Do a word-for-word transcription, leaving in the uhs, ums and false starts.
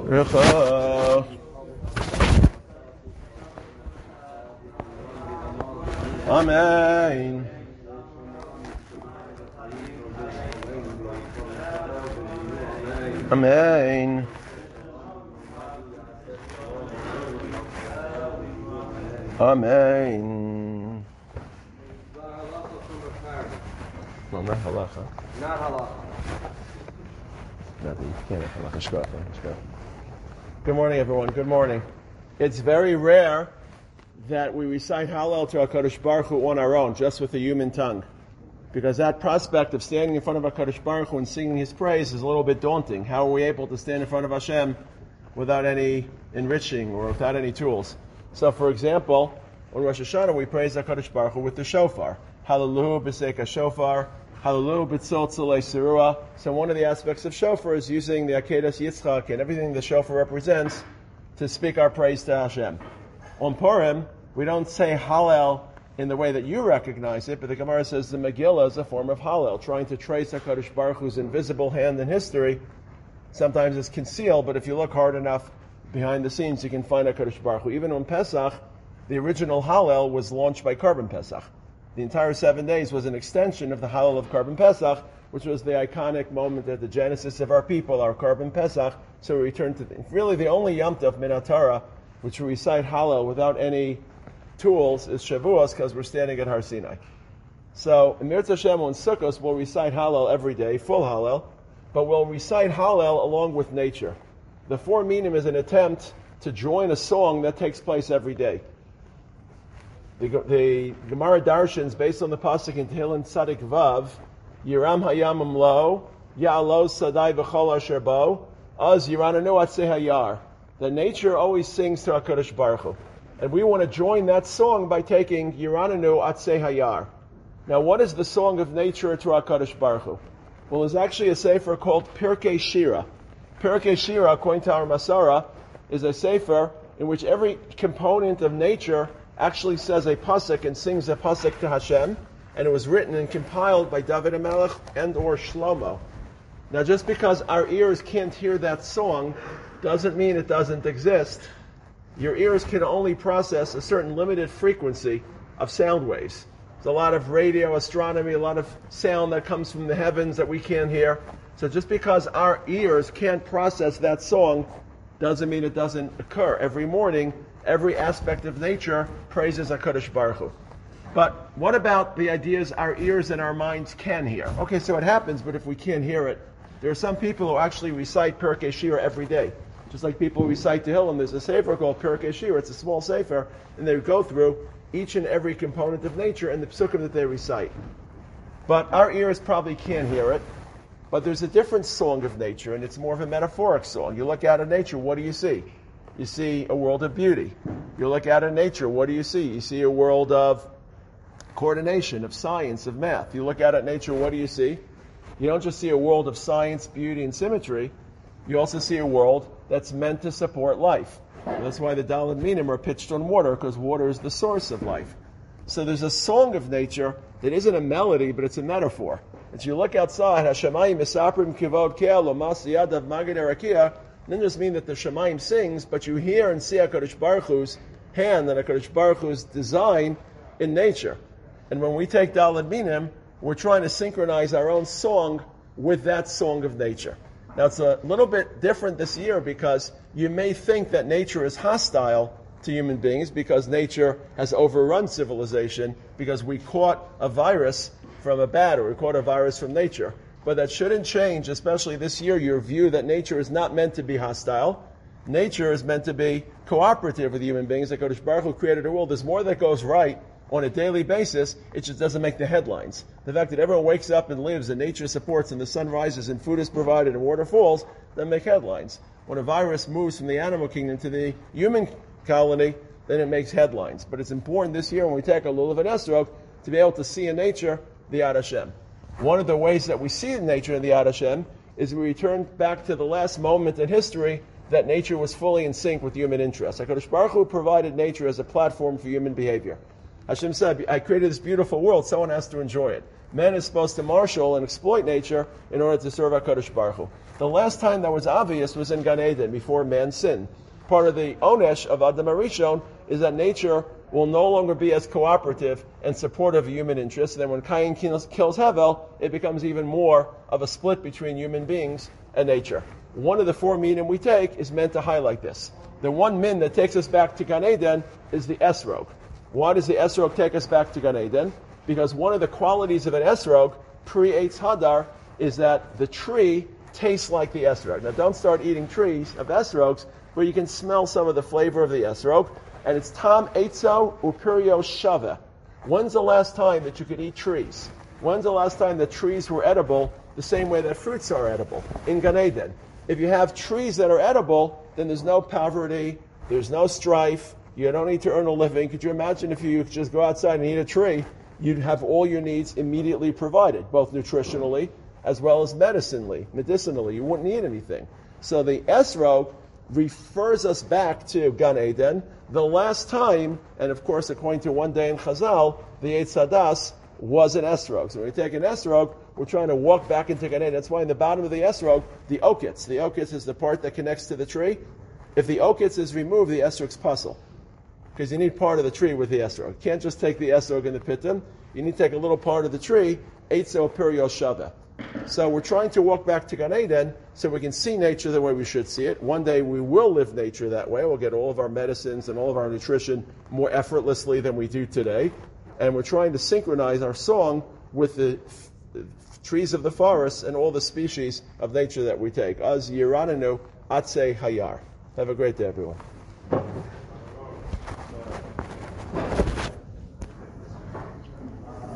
Recha. Amen. Amen. Amen. No, not halacha. Not halacha. Not that you can't have halacha. Shkach, shkach. Good morning, everyone. Good morning. It's very rare that we recite Hallel to HaKadosh Baruch Hu on our own, just with the human tongue. Because that prospect of standing in front of HaKadosh Baruch Hu and singing His praise is a little bit daunting. How are we able to stand in front of Hashem without any enriching or without any tools? So, for example, on Rosh Hashanah we praise HaKadosh Baruch Hu with the shofar. Hallelu b'seika shofar, Hallelu b'tzol tzolei serua. So one of the aspects of shofar is using the Akedas Yitzchak and everything the shofar represents to speak our praise to Hashem. On Purim, we don't say Hallel in the way that you recognize it, but the Gemara says the Megillah is a form of Hallel, trying to trace HaKadosh Baruch Hu's invisible hand in history. Sometimes it's concealed, but if you look hard enough behind the scenes, you can find HaKadosh Baruch Hu. Even on Pesach, the original Hallel was launched by Korban Pesach. The entire seven days was an extension of the Hallel of Korban Pesach, which was the iconic moment at the genesis of our people, our Korban Pesach. So we return to the, really the only Yom Tov Min HaTorah, which we recite Hallel without any tools, is Shavuos, because we're standing at Har Sinai. So in Mirz Hashem on Sukkos, we'll recite Hallel every day, full Hallel, but we'll recite Hallel along with nature. The four minim is an attempt to join a song that takes place every day. The, the Gemara Darshans, based on the pasuk in Tehillim Tzadik Vav, Yiram Hayamim Lo, Ya'alo Sadai V'chol Asher Bo, Az Yirananu Atzei Hayar. That nature always sings to HaKadosh Baruch Hu. And we want to join that song by taking Yirananu Atzei Hayar. Now, what is the song of nature to HaKadosh Baruch Hu? Well, there's actually a sefer called Pirkei Shira. Pirkei Shira, according to our Masara, is a sefer in which every component of nature actually says a pasuk and sings a pasuk to Hashem, and it was written and compiled by David HaMelech and or Shlomo. Now, just because our ears can't hear that song doesn't mean it doesn't exist. Your ears can only process a certain limited frequency of sound waves. There's a lot of radio astronomy, a lot of sound that comes from the heavens that we can't hear. So just because our ears can't process that song doesn't mean it doesn't occur. Every morning, every aspect of nature praises HaKadosh Baruch Hu. But what about the ideas our ears and our minds can hear? Okay, so it happens, but if we can't hear it, there are some people who actually recite Pirkei Shira every day. Just like people who recite Tehillim, there's a sefer called Pirkei Shira. It's a small sefer, and they go through each and every component of nature and the psukim that they recite. But our ears probably can't hear it. But there's a different song of nature, and it's more of a metaphoric song. You look out at nature, what do you see? You see a world of beauty. You look out at nature, what do you see? You see a world of coordination, of science, of math. You look out at nature, what do you see? You don't just see a world of science, beauty, and symmetry. You also see a world that's meant to support life. And that's why the Daled Minim are pitched on water, because water is the source of life. So there's a song of nature that isn't a melody, but it's a metaphor. As you look outside, Hashemayim misaprim kivod ke'al omas yadav magid arakia, doesn't just mean that the Shemayim sings, but you hear and see HaKadosh Baruch Hu's hand and HaKadosh Baruch Hu's design in nature. And when we take Daled Minim, we're trying to synchronize our own song with that song of nature. Now, it's a little bit different this year because you may think that nature is hostile to human beings because nature has overrun civilization because we caught a virus from a bat or we caught a virus from nature. But that shouldn't change, especially this year, your view that nature is not meant to be hostile. Nature is meant to be cooperative with human beings. Like HaKadosh Baruch Hu created a world. There's more that goes right on a daily basis. It just doesn't make the headlines. The fact that everyone wakes up and lives and nature supports and the sun rises and food is provided and water falls, doesn't make headlines. When a virus moves from the animal kingdom to the human colony, then it makes headlines. But it's important this year when we take a Lulav and Esrog to be able to see in nature the Yad Hashem. One of the ways that we see in nature in the Yad Hashem is we return back to the last moment in history that nature was fully in sync with human interests. HaKadosh Baruch Hu provided nature as a platform for human behavior. Hashem said, I created this beautiful world, someone has to enjoy it. Man is supposed to marshal and exploit nature in order to serve HaKadosh Baruch Hu. The last time that was obvious was in Gan Eden, before man sinned. Part of the onesh of Adam HaRishon is that nature will no longer be as cooperative and supportive of human interests. And then when Cain kills, kills Hevel, it becomes even more of a split between human beings and nature. One of the four minim we take is meant to highlight this. The one min that takes us back to Gan Eden is the esrog. Why does the esrog take us back to Gan Eden? Because one of the qualities of an esrog, pre-Eitz Hadar, is that the tree tastes like the esrog. Now don't start eating trees of esrogs, but you can smell some of the flavor of the esrog. And it's Tam Eitzo Upirio Shava. When's the last time that you could eat trees? When's the last time that trees were edible the same way that fruits are edible? In Gan Eden. If you have trees that are edible, then there's no poverty, there's no strife, you don't need to earn a living. Could you imagine if you just go outside and eat a tree, you'd have all your needs immediately provided, both nutritionally as well as medicinally, medicinally. You wouldn't need anything. So the esrog refers us back to Gan Eden, the last time, and of course according to one day in Chazal, the Eitz Hadas was an esrog. So when we take an esrog, we're trying to walk back into Gan Eden. That's why in the bottom of the esrog, the okitz, the okitz is the part that connects to the tree. If the okitz is removed, the esrog's puzzle. Because you need part of the tree with the esrog. You can't just take the esrog and the pittim. You need to take a little part of the tree, Eitzo Pirio Shava. So we're trying to walk back to Gan Eden so we can see nature the way we should see it. One day we will live nature that way. We'll get all of our medicines and all of our nutrition more effortlessly than we do today. And we're trying to synchronize our song with the f- trees of the forest and all the species of nature that we take. Az Yiranenu Atse Hayar. Have a great day, everyone.